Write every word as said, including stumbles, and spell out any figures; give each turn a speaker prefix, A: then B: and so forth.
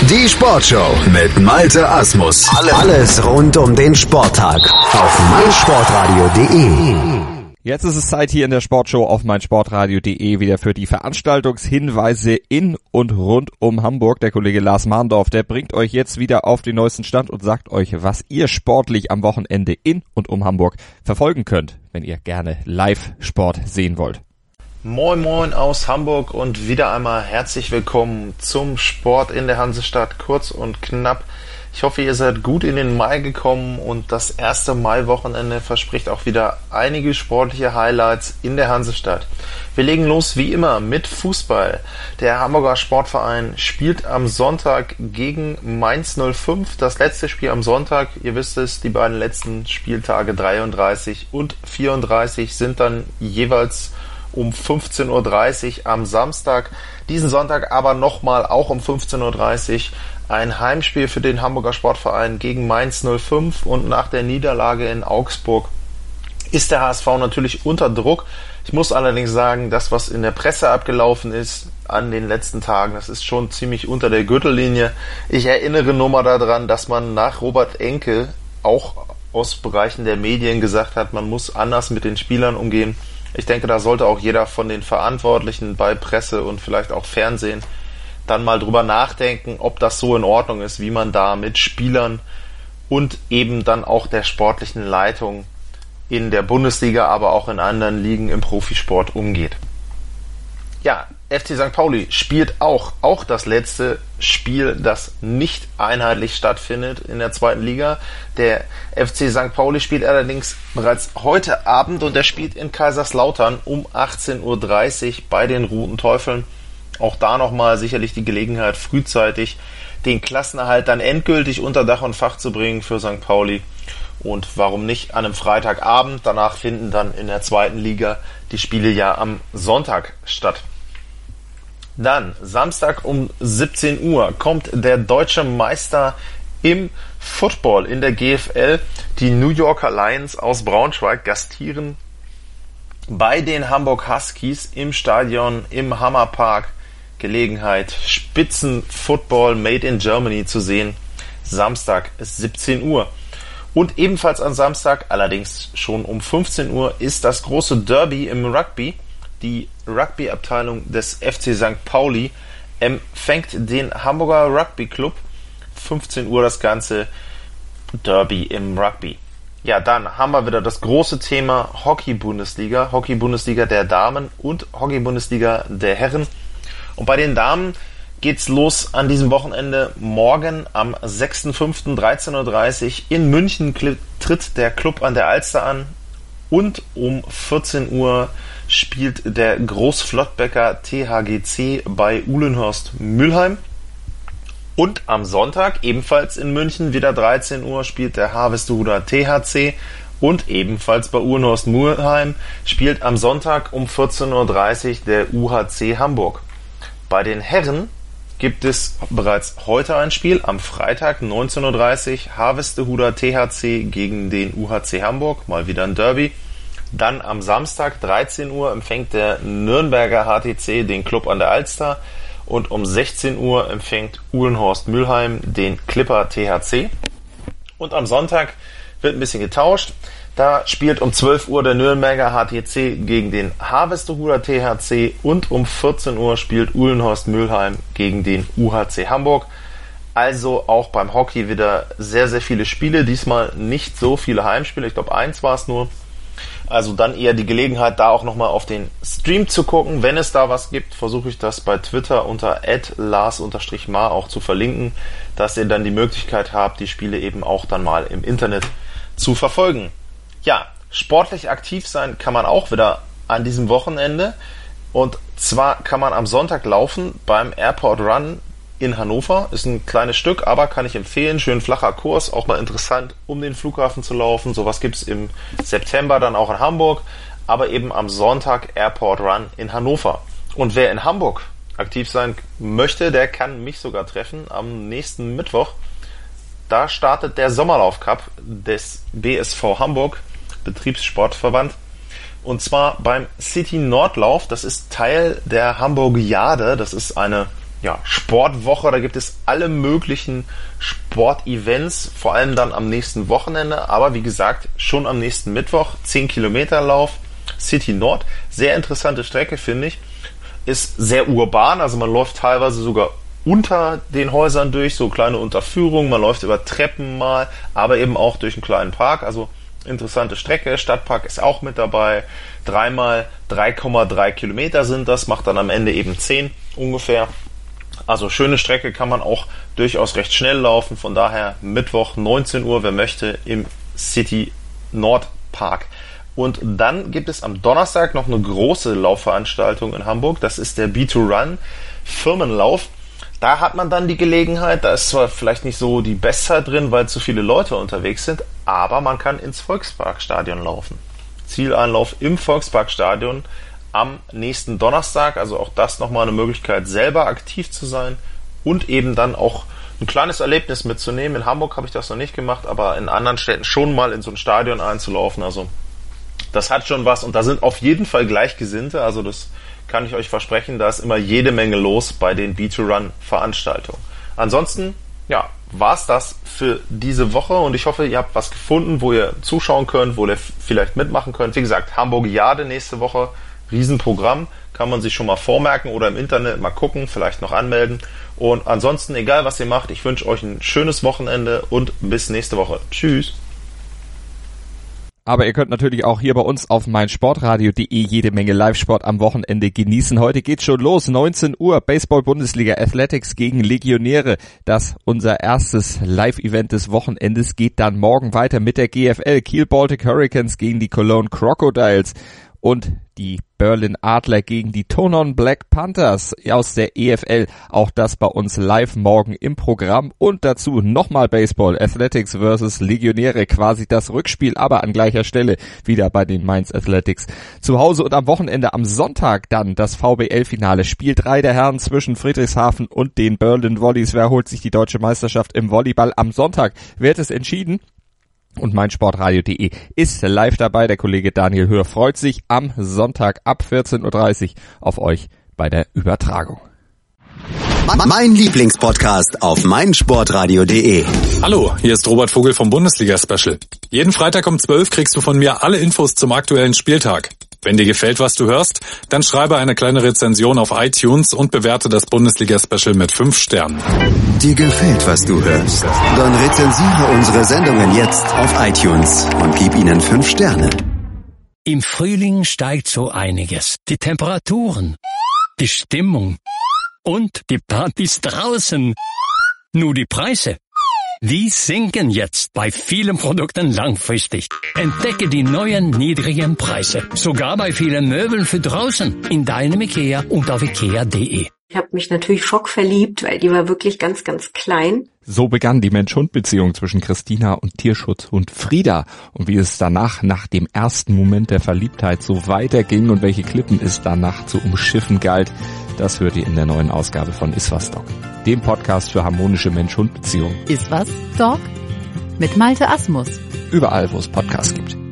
A: Die Sportshow mit Malte Asmus. Alles rund um den Sporttag auf meinsportradio punkt de.
B: Jetzt ist es Zeit hier in der Sportshow auf meinsportradio punkt de wieder für die Veranstaltungshinweise in und rund um Hamburg. Der Kollege Lars Mahndorf, der bringt euch jetzt wieder auf den neuesten Stand und sagt euch, was ihr sportlich am Wochenende in und um Hamburg verfolgen könnt, wenn ihr gerne Live-Sport sehen wollt.
C: Moin Moin aus Hamburg und wieder einmal herzlich willkommen zum Sport in der Hansestadt, kurz und knapp. Ich hoffe, ihr seid gut in den Mai gekommen und das erste Mai-Wochenende verspricht auch wieder einige sportliche Highlights in der Hansestadt. Wir legen los wie immer mit Fußball. Der Hamburger Sportverein spielt am Sonntag gegen Mainz null fünf. Das letzte Spiel am Sonntag, ihr wisst es, die beiden letzten Spieltage dreiunddreißig und vierunddreißig sind dann jeweils um fünfzehn Uhr dreißig am Samstag. Diesen Sonntag aber nochmal auch um fünfzehn Uhr dreißig ein Heimspiel für den Hamburger Sportverein gegen Mainz null fünf, und nach der Niederlage in Augsburg ist der H S V natürlich unter Druck. Ich muss allerdings sagen, das, was in der Presse abgelaufen ist an den letzten Tagen, das ist schon ziemlich unter der Gürtellinie. Ich erinnere nur mal daran, dass man nach Robert Enke auch aus Bereichen der Medien gesagt hat, man muss anders mit den Spielern umgehen. Ich denke, da sollte auch jeder von den Verantwortlichen bei Presse und vielleicht auch Fernsehen dann mal drüber nachdenken, ob das so in Ordnung ist, wie man da mit Spielern und eben dann auch der sportlichen Leitung in der Bundesliga, aber auch in anderen Ligen im Profisport umgeht. Ja, F C Sankt Pauli spielt auch, auch das letzte Spiel, das nicht einheitlich stattfindet in der zweiten Liga. Der F C Sankt Pauli spielt allerdings bereits heute Abend und er spielt in Kaiserslautern um achtzehn Uhr dreißig bei den Roten Teufeln. Auch da nochmal sicherlich die Gelegenheit, frühzeitig den Klassenerhalt dann endgültig unter Dach und Fach zu bringen für Sankt Pauli. Und warum nicht an einem Freitagabend? Danach finden dann in der zweiten Liga die Spiele ja am Sonntag statt. Dann, Samstag um siebzehn Uhr, kommt der deutsche Meister im Football in der G F L. Die New Yorker Lions aus Braunschweig gastieren bei den Hamburg Huskies im Stadion im Hammerpark. Gelegenheit, Spitzenfootball made in Germany zu sehen. Samstag ist siebzehn Uhr. Und ebenfalls am Samstag, allerdings schon um fünfzehn Uhr, ist das große Derby im Rugby. Die Rugby-Abteilung des F C Sankt Pauli empfängt den Hamburger Rugby Club. fünfzehn Uhr das ganze Derby im Rugby. Ja, dann haben wir wieder das große Thema Hockey-Bundesliga. Hockey-Bundesliga der Damen und Hockey-Bundesliga der Herren. Und bei den Damen geht's los an diesem Wochenende. Morgen am sechster fünfter dreizehn Uhr dreißig in München tritt der Club an der Alster an. Und um vierzehn Uhr spielt der Großflottbecker T H G C bei Uhlenhorst Mülheim. Und am Sonntag, ebenfalls in München, wieder dreizehn Uhr, spielt der Harvestehuder T H C. Und ebenfalls bei Uhlenhorst Mülheim spielt am Sonntag um vierzehn Uhr dreißig der U H C Hamburg. Bei den Herren gibt es bereits heute ein Spiel, am Freitag neunzehn Uhr dreißig, Harvestehuder T H C gegen den U H C Hamburg, mal wieder ein Derby. Dann am Samstag dreizehn Uhr empfängt der Nürnberger H T C den Club an der Alster und um sechzehn Uhr empfängt Uhlenhorst Mülheim den Clipper T H C. Und am Sonntag wird ein bisschen getauscht. Da spielt um zwölf Uhr der Nürnberger H T C gegen den Harvestehuder T H C und um vierzehn Uhr spielt Uhlenhorst Mülheim gegen den U H C Hamburg. Also auch beim Hockey wieder sehr, sehr viele Spiele. Diesmal nicht so viele Heimspiele. Ich glaube, eins war es nur. Also dann eher die Gelegenheit, da auch nochmal auf den Stream zu gucken. Wenn es da was gibt, versuche ich das bei Twitter unter at lars mar auch zu verlinken, dass ihr dann die Möglichkeit habt, die Spiele eben auch dann mal im Internet zu verfolgen. Ja, sportlich aktiv sein kann man auch wieder an diesem Wochenende. Und zwar kann man am Sonntag laufen beim Airport Run in Hannover. Ist ein kleines Stück, aber kann ich empfehlen. Schön flacher Kurs, auch mal interessant, um den Flughafen zu laufen. Sowas gibt es im September dann auch in Hamburg, aber eben am Sonntag Airport Run in Hannover. Und wer in Hamburg aktiv sein möchte, der kann mich sogar treffen am nächsten Mittwoch. Da startet der Sommerlauf Cup des B S V Hamburg, Betriebssportverband. Und zwar beim City Nordlauf. Das ist Teil der Hamburgiade. Das ist eine ja, Sportwoche. Da gibt es alle möglichen Sportevents, vor allem dann am nächsten Wochenende. Aber wie gesagt, schon am nächsten Mittwoch, zehn Kilometer Lauf, City Nord. Sehr interessante Strecke, finde ich. Ist sehr urban, also man läuft teilweise sogar unter den Häusern durch, so kleine Unterführungen. Man läuft über Treppen mal, aber eben auch durch einen kleinen Park. Also interessante Strecke. Stadtpark ist auch mit dabei. Dreimal drei Komma drei Kilometer sind das, macht dann am Ende eben zehn ungefähr. Also schöne Strecke, kann man auch durchaus recht schnell laufen. Von daher Mittwoch neunzehn Uhr, wer möchte, im City Nord Park. Und dann gibt es am Donnerstag noch eine große Laufveranstaltung in Hamburg. Das ist der B zwei Run Firmenlauf. Da hat man dann die Gelegenheit, da ist zwar vielleicht nicht so die Bestzeit drin, weil zu viele Leute unterwegs sind, aber man kann ins Volksparkstadion laufen. Zieleinlauf im Volksparkstadion am nächsten Donnerstag, also auch das nochmal eine Möglichkeit, selber aktiv zu sein und eben dann auch ein kleines Erlebnis mitzunehmen. In Hamburg habe ich das noch nicht gemacht, aber in anderen Städten schon mal in so ein Stadion einzulaufen, also das hat schon was und da sind auf jeden Fall Gleichgesinnte, also das kann ich euch versprechen, da ist immer jede Menge los bei den B zwei Run Veranstaltungen. Ansonsten, ja, war's das für diese Woche und ich hoffe, ihr habt was gefunden, wo ihr zuschauen könnt, wo ihr vielleicht mitmachen könnt. Wie gesagt, Hamburgiade nächste Woche, Riesenprogramm, kann man sich schon mal vormerken oder im Internet mal gucken, vielleicht noch anmelden. Und ansonsten, egal was ihr macht, ich wünsche euch ein schönes Wochenende und bis nächste Woche. Tschüss.
B: Aber ihr könnt natürlich auch hier bei uns auf meinsportradio punkt de jede Menge Live-Sport am Wochenende genießen. Heute geht's schon los, neunzehn Uhr, Baseball-Bundesliga Athletics gegen Legionäre. Das unser erstes Live-Event des Wochenendes geht dann morgen weiter mit der G F L. Kiel Baltic Hurricanes gegen die Cologne Crocodiles und die Berlin Adler gegen die Tonon Black Panthers aus der E F L. Auch das bei uns live morgen im Programm. Und dazu nochmal Baseball. Athletics versus Legionäre. Quasi das Rückspiel, aber an gleicher Stelle wieder bei den Mainz Athletics. Zu Hause und am Wochenende am Sonntag dann das V B L-Finale. Spiel drei der Herren zwischen Friedrichshafen und den Berlin Volleys. Wer holt sich die deutsche Meisterschaft im Volleyball? Am Sonntag wird es entschieden. Und meinsportradio punkt de ist live dabei. Der Kollege Daniel Hör freut sich am Sonntag ab vierzehn Uhr dreißig auf euch bei der Übertragung.
A: Mein Lieblingspodcast auf meinsportradio punkt de.
D: Hallo, hier ist Robert Vogel vom Bundesliga-Special. Jeden Freitag um zwölf kriegst du von mir alle Infos zum aktuellen Spieltag. Wenn dir gefällt, was du hörst, dann schreibe eine kleine Rezension auf iTunes und bewerte das Bundesliga-Special mit fünf Sternen.
A: Dir gefällt, was du hörst? Dann rezensiere unsere Sendungen jetzt auf iTunes und gib ihnen fünf Sterne.
E: Im Frühling steigt so einiges. Die Temperaturen, die Stimmung und die Partys draußen. Nur die Preise, die sinken jetzt bei vielen Produkten langfristig. Entdecke die neuen niedrigen Preise. Sogar bei vielen Möbeln für draußen. In deinem Ikea und auf ikea punkt de.
F: Ich habe mich natürlich schockverliebt, weil die war wirklich ganz, ganz klein.
B: So begann die Mensch-Hund-Beziehung zwischen Christina und Tierschutzhund Frieda. Und wie es danach, nach dem ersten Moment der Verliebtheit, so weiterging und welche Klippen es danach zu umschiffen galt, das hört ihr in der neuen Ausgabe von Iswas Dog, dem Podcast für harmonische Mensch-Hund-Beziehungen.
G: Iswas Dog mit Malte Asmus.
B: Überall, wo es Podcasts gibt.